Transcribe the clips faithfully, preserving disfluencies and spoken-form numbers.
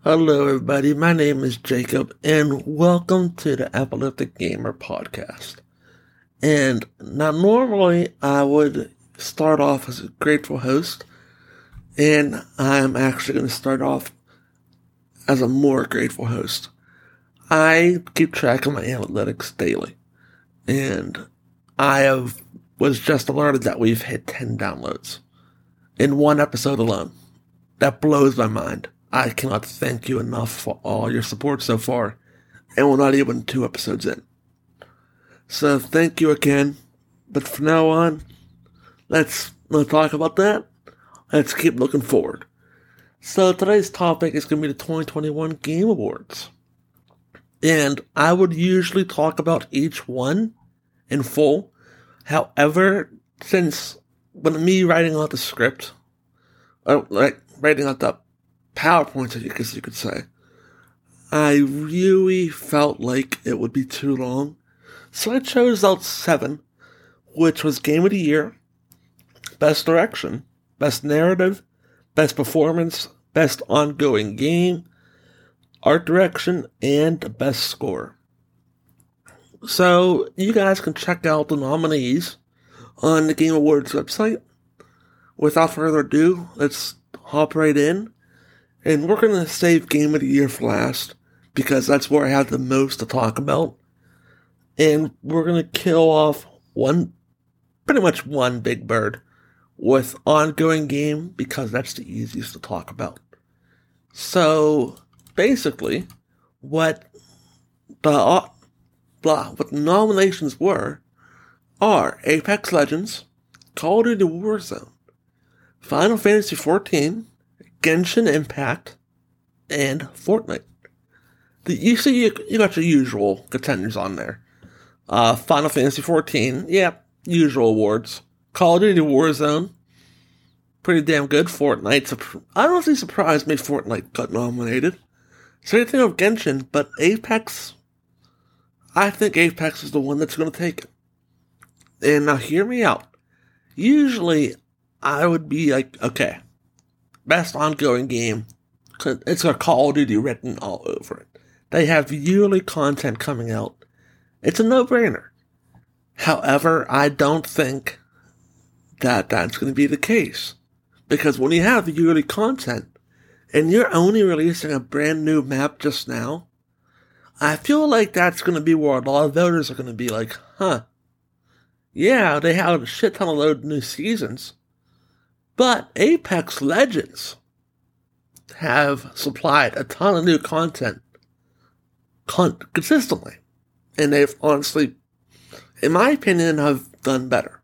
Hello, everybody. My name is Jacob, and welcome to the Epileptic Gamer Podcast. And now, normally, I would start off as a grateful host, and I'm actually going to start off as a more grateful host. I keep track of my analytics daily, and I have was just alerted that we've hit ten downloads in one episode alone. That blows my mind. I cannot thank you enough for all your support so far, and we're not even two episodes in. So thank you again, but from now on, let's not talk about that. Let's keep looking forward. So today's topic is going to be the twenty twenty-one Game Awards. And I would usually talk about each one in full. However, since when me writing out the script, or like writing out the PowerPoints, I guess you could say, I really felt like it would be too long. So I chose out seven, which was Game of the Year, Best Direction, Best Narrative, Best Performance, Best Ongoing Game, Art Direction, and Best Score. So you guys can check out the nominees on the Game Awards website. Without further ado, let's hop right in. And we're going to save Game of the Year for last, because that's where I have the most to talk about. And we're going to kill off one, pretty much one big bird with Ongoing Game, because that's the easiest to talk about. So, basically, what the, uh, blah, what the nominations were are Apex Legends, Call of Duty Warzone, Final Fantasy fourteen, Genshin Impact, and Fortnite. The, you see, you, you got your usual contenders on there. Uh, Final Fantasy fourteen, yeah, usual awards. Call of Duty Warzone, pretty damn good. Fortnite, I'm honestly surprised me Fortnite got nominated. Same thing with Genshin, but Apex, I think Apex is the one that's going to take it. And now hear me out. Usually, I would be like, okay, Best Ongoing Game, it's got Call of Duty written all over it. They have yearly content coming out. It's a no-brainer. However, I don't think that that's going to be the case. Because when you have yearly content, and you're only releasing a brand new map just now, I feel like that's going to be where a lot of voters are going to be like, huh, yeah, they have a shit ton of load new seasons, but Apex Legends have supplied a ton of new content con- consistently. And they've honestly, in my opinion, have done better.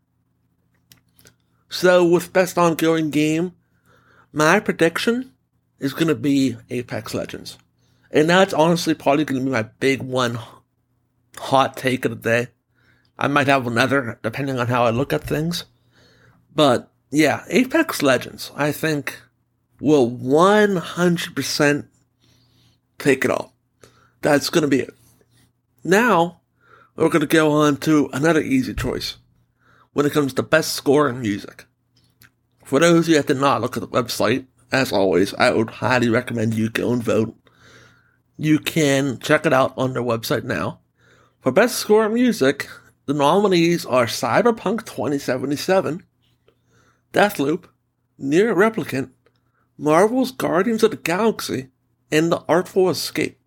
So with Best Ongoing Game, my prediction is going to be Apex Legends. And that's honestly probably going to be my big one hot take of the day. I might have another, depending on how I look at things. But yeah, Apex Legends, I think, will one hundred percent take it all. That's going to be it. Now, we're going to go on to another easy choice when it comes to Best Score in Music. For those of you that did not look at the website, as always, I would highly recommend you go and vote. You can check it out on their website now. For Best Score in Music, the nominees are Cyberpunk twenty seventy-seven, Deathloop, Nier Replicant, Marvel's Guardians of the Galaxy, and The Artful Escape.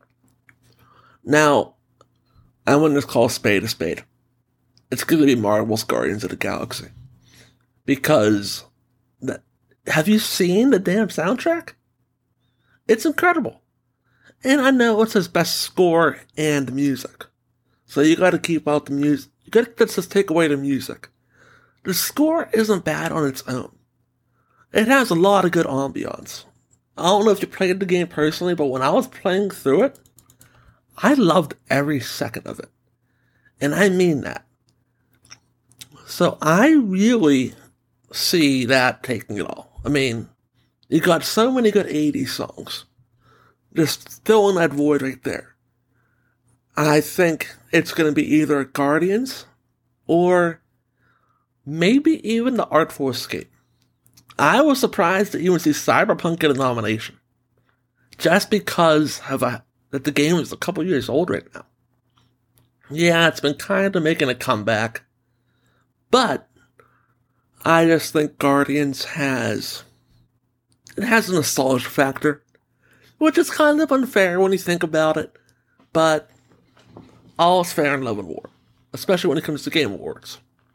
Now, I'm going to call a spade a spade. It's going to be Marvel's Guardians of the Galaxy. Because, that, have you seen the damn soundtrack? It's incredible. And I know it says Best Score and Music. So you gotta keep out the music. You gotta just take away the music. The score isn't bad on its own. It has a lot of good ambiance. I don't know if you played the game personally, but when I was playing through it, I loved every second of it. And I mean that. So I really see that taking it all. I mean, you got so many good eighties songs. Just filling that void right there. I think it's going to be either Guardians or maybe even The Artful Escape. I was surprised to even see Cyberpunk get a nomination. just because of a, that the game is a couple years old right now. Yeah, it's been kind of making a comeback, but I just think Guardians has, it has a nostalgia factor, which is kind of unfair when you think about it, but all's fair in love and war, especially when it comes to Game Awards.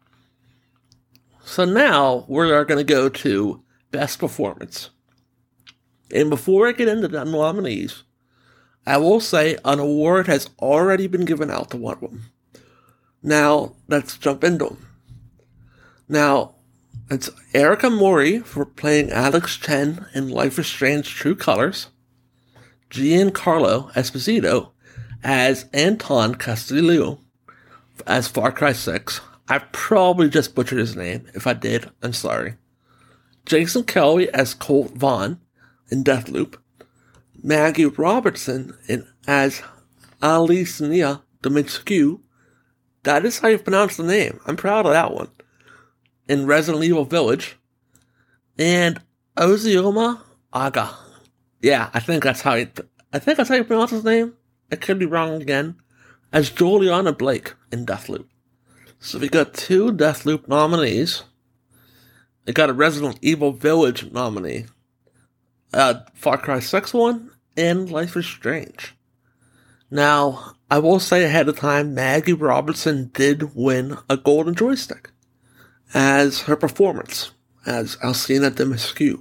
So now, we're going to go to Best Performance. And before I get into the nominees, I will say an award has already been given out to one of them. Now, let's jump into them. Now, it's Erica Mori for playing Alex Chen in Life is Strange True Colors, Giancarlo Esposito as Anton Castillo as Far Cry six. I probably just butchered his name. If I did, I'm sorry. Jason Kelly as Colt Vaughn in Deathloop, Maggie Robertson in, as Alicia Dimitrescu. That is how you pronounce the name. I'm proud of that one. In Resident Evil Village. And Ozioma Aga. Yeah, I think that's how you, I think that's how you pronounce his name. I could be wrong again. As Juliana Blake in Deathloop. So we got two Deathloop nominees. We got a Resident Evil Village nominee. Uh, Far Cry six one, and Life is Strange. Now, I will say ahead of time, Maggie Robertson did win a Golden Joystick as her performance as Alcina Dimitrescu.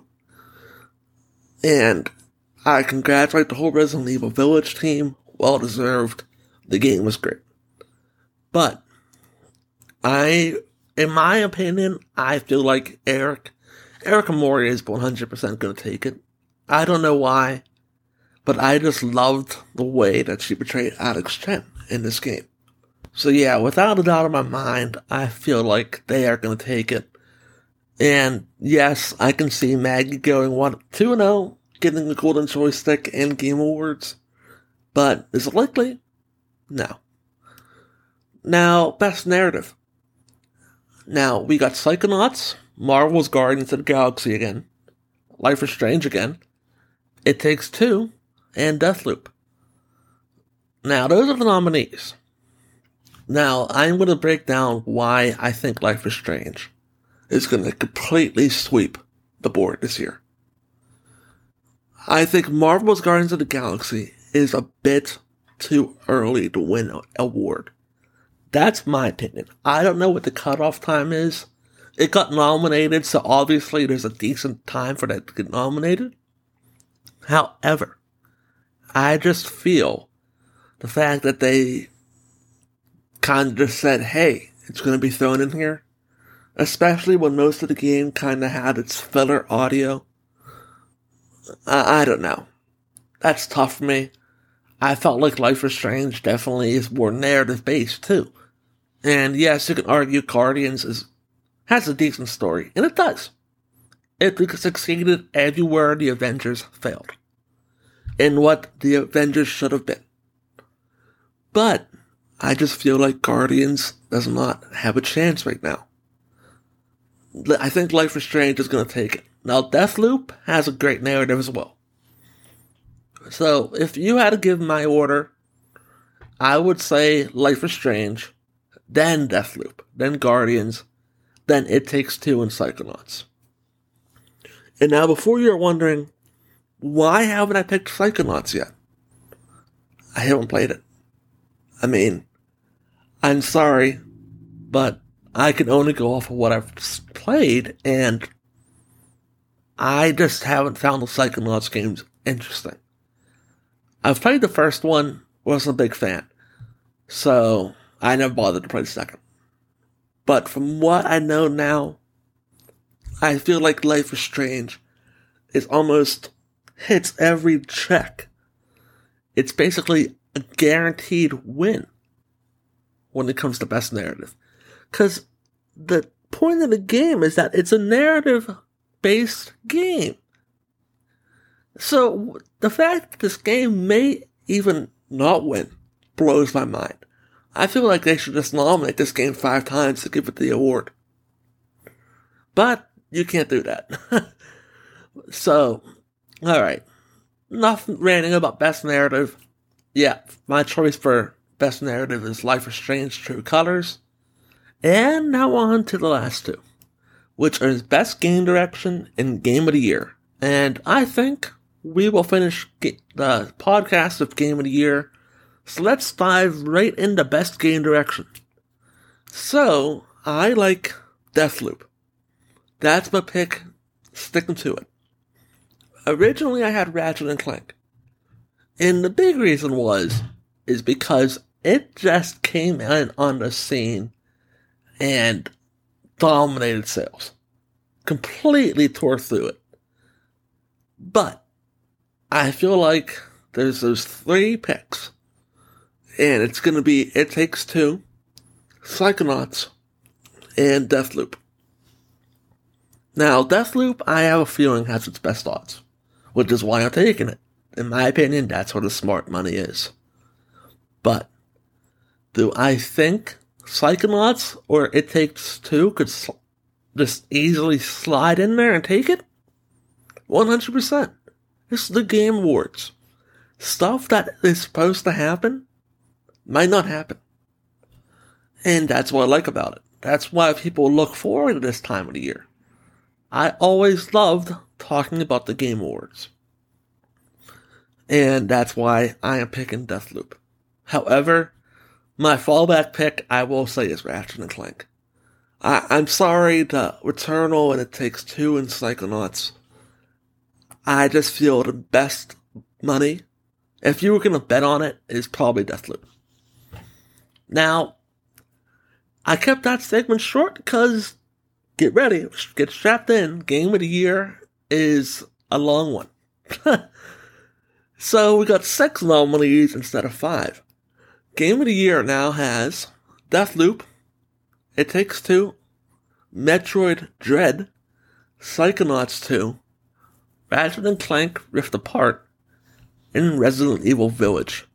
And I congratulate the whole Resident Evil Village team. Well deserved. The game was great. But, I, in my opinion, I feel like Eric, Erica Mori is one hundred percent going to take it. I don't know why, but I just loved the way that she portrayed Alex Chen in this game. So yeah, without a doubt in my mind, I feel like they are going to take it. And yes, I can see Maggie going one, two and oh, getting the Golden Joystick and Game Awards. But is it likely? No. Now, Best Narrative. Now, we got Psychonauts, Marvel's Guardians of the Galaxy again, Life is Strange again, It Takes Two, and Deathloop. Now, those are the nominees. Now, I'm going to break down why I think Life is Strange is going to completely sweep the board this year. I think Marvel's Guardians of the Galaxy is a bit too early to win an award. That's my opinion. I don't know what the cutoff time is. It got nominated, so obviously there's a decent time for that to get nominated. However, I just feel the fact that they kind of just said, hey, it's going to be thrown in here, especially when most of the game kind of had its filler audio. I, I don't know. That's tough for me. I felt like Life is Strange definitely is more narrative-based, too. And yes, you can argue Guardians is, has a decent story, and it does. It succeeded everywhere the Avengers failed. In what the Avengers should have been. But, I just feel like Guardians does not have a chance right now. I think Life is Strange is going to take it. Now, Deathloop has a great narrative as well. So, if you had to give my order, I would say Life is Strange, then Deathloop, then Guardians, then It Takes Two and Psychonauts. And now, before you're wondering, why haven't I picked Psychonauts yet? I haven't played it. I mean, I'm sorry, but I can only go off of what I've played, and I just haven't found the Psychonauts games interesting. I've played the first one, wasn't a big fan, so I never bothered to play the second. But from what I know now, I feel like Life is Strange is almost hits every check. It's basically a guaranteed win when it comes to best narrative. Because the point of the game is that it's a narrative-based game. So the fact that this game may even not win blows my mind. I feel like they should just nominate this game five times to give it the award. But you can't do that. So, alright. enough ranting about best narrative. Yeah, my choice for best narrative is Life is Strange True Colors. And now on to the last two, which is best game direction and game of the year. And I think we will finish the podcast of game of the year. So let's dive right into best game direction. So, I like Deathloop. That's my pick, sticking to it. Originally I had Ratchet and Clank. And the big reason was, is because it just came in on the scene and dominated sales. Completely tore through it. But, I feel like there's those three picks. And it's gonna be It Takes Two, Psychonauts, and Deathloop. Now, Deathloop, I have a feeling has its best odds, which is why I'm taking it. In my opinion, that's where the smart money is. But, do I think Psychonauts or It Takes Two could sl- just easily slide in there and take it? one hundred percent. It's the Game Awards. Stuff that is supposed to happen might not happen. And that's what I like about it. That's why people look forward to this time of the year. I always loved talking about the Game Awards. And that's why I am picking Deathloop. However, my fallback pick, I will say, is Ratchet and Clank. I, I'm sorry, the Returnal and It Takes Two and Psychonauts. I just feel the best money, if you were going to bet on it, is probably Deathloop. Now, I kept that segment short because, get ready, get strapped in, Game of the Year is a long one. So we got six nominees instead of five. Game of the Year now has Deathloop, It Takes Two, Metroid Dread, Psychonauts two, Ratchet and Clank Rift Apart, and Resident Evil Village.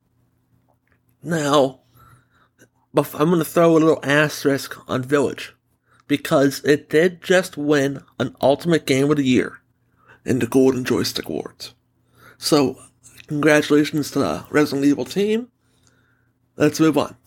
Now, I'm going to throw a little asterisk on Village, because it did just win an Ultimate Game of the Year in the Golden Joystick Awards. So, congratulations to the Resident Evil team. Let's move on.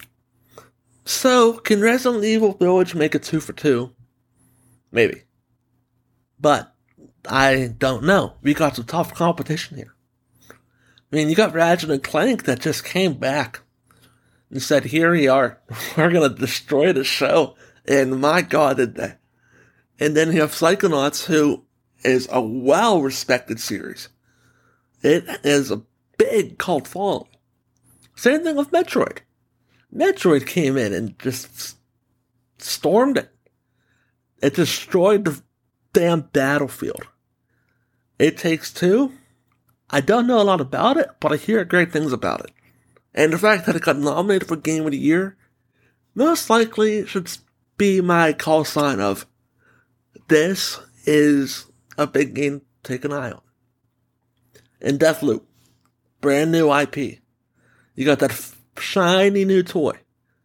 So, can Resident Evil Village make it two for two? Maybe. But, I don't know. We got some tough competition here. I mean, you got Ratchet and Clank that just came back and said, here we are, we're gonna destroy the show, and my god did they. And then you have Psychonauts, who is a well-respected series. It is a big cult following. Same thing with Metroid. Metroid came in and just stormed it. It destroyed the damn battlefield. It Takes Two, I don't know a lot about it, but I hear great things about it. And the fact that it got nominated for Game of the Year most likely should be my call sign of, this is a big game to take an eye on. And Deathloop, brand new I P. You got that f- shiny new toy.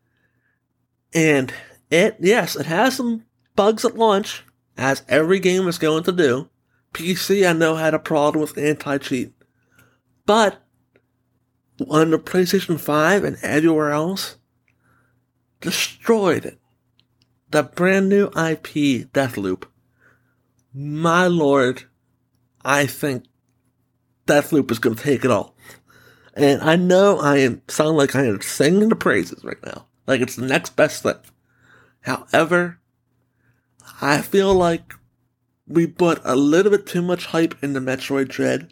And it, yes, it has some bugs at launch, as every game is going to do. P C, I know, had a problem with anti-cheat. But on the PlayStation five and everywhere else, destroyed it. The brand new I P, Deathloop. My lord, I think Deathloop is going to take it all. And I know I am sound like I am singing the praises right now. Like it's the next best thing. However, I feel like we put a little bit too much hype into Metroid Dread.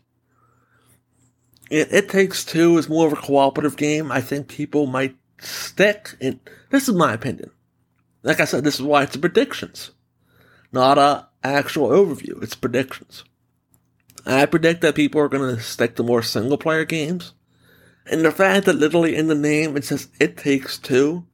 It, it Takes Two is more of a cooperative game. I think people might stick in. This is my opinion. Like I said, this is why it's predictions. Not a actual overview. It's predictions. I predict that people are going to stick to more single player games. And the fact that literally in the name it says It Takes Two,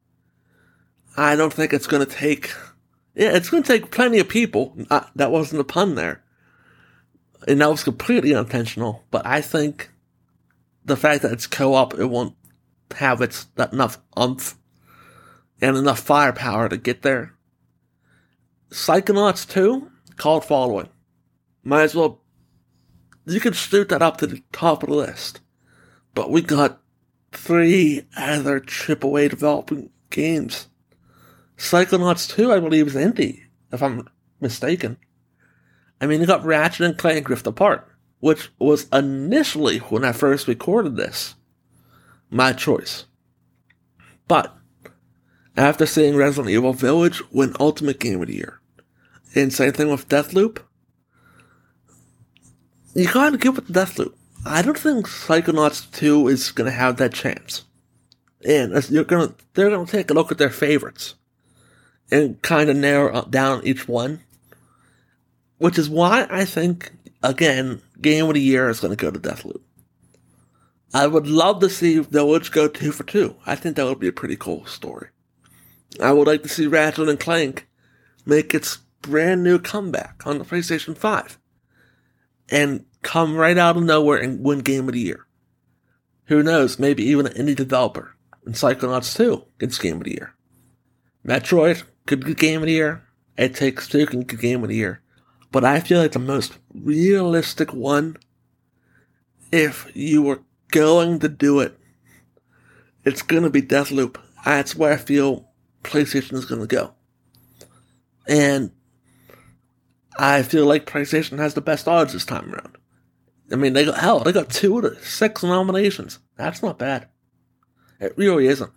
I don't think it's going to take. Yeah, it's going to take plenty of people. Uh, that wasn't a pun there. And that was completely unintentional. But I think the fact that it's co-op, it won't have its that enough oomph and enough firepower to get there. Psychonauts two, cult following. Might as well you could shoot that up to the top of the list. But we got three other triple A developing games. Psychonauts two, I believe, is indie, if I'm mistaken. I mean, you got Ratchet and Clank Rift Apart, which was initially, when I first recorded this, my choice. But after seeing Resident Evil Village win Ultimate Game of the Year, and same thing with Deathloop, you gotta give it to Deathloop. I don't think Psychonauts two is gonna have that chance. And you're gonna, they're gonna take a look at their favorites and kind of narrow down each one. Which is why I think, again, Game of the Year is gonna go to Deathloop. I would love to see Village go two for two. I think that would be a pretty cool story. I would like to see Ratchet and Clank make its brand new comeback on the PlayStation five. And come right out of nowhere and win Game of the Year. Who knows, maybe even an indie developer. And Psychonauts two gets Game of the Year. Metroid could get Game of the Year. It Takes Two can get Game of the Year. But I feel like the most realistic one, if you were going to do it, it's going to be Deathloop. That's where I feel PlayStation is going to go. And I feel like PlayStation has the best odds this time around. I mean, they got, hell, they got two of the six nominations. That's not bad. It really isn't.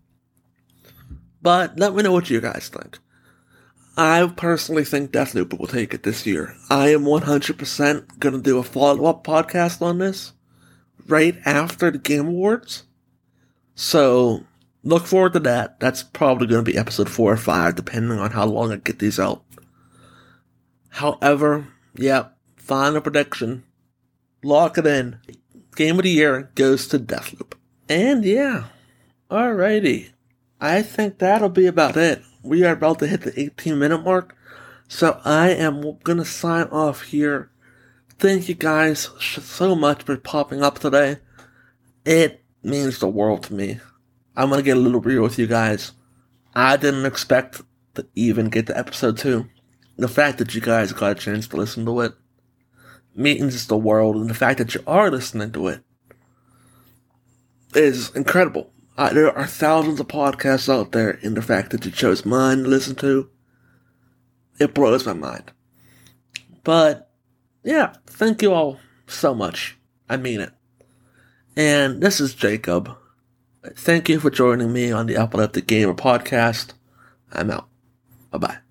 But let me know what you guys think. I personally think Deathloop will take it this year. I am one hundred percent going to do a follow-up podcast on this right after the Game Awards. So, look forward to that. That's probably going to be episode four or five, depending on how long I get these out. However, yeah, final prediction. Lock it in. Game of the Year goes to Deathloop. And yeah, alrighty. I think that'll be about it. We are about to hit the eighteen minute mark. So I am going to sign off here. Thank you guys so much for popping up today. It means the world to me. I'm going to get a little real with you guys. I didn't expect to even get to episode two. The fact that you guys got a chance to listen to it means the world, and the fact that you are listening to it is incredible. Uh, there are thousands of podcasts out there, and the fact that you chose mine to listen to, it blows my mind. But, yeah, thank you all so much. I mean it. And this is Jacob. Thank you for joining me on the Epileptic Gamer podcast. I'm out. Bye-bye.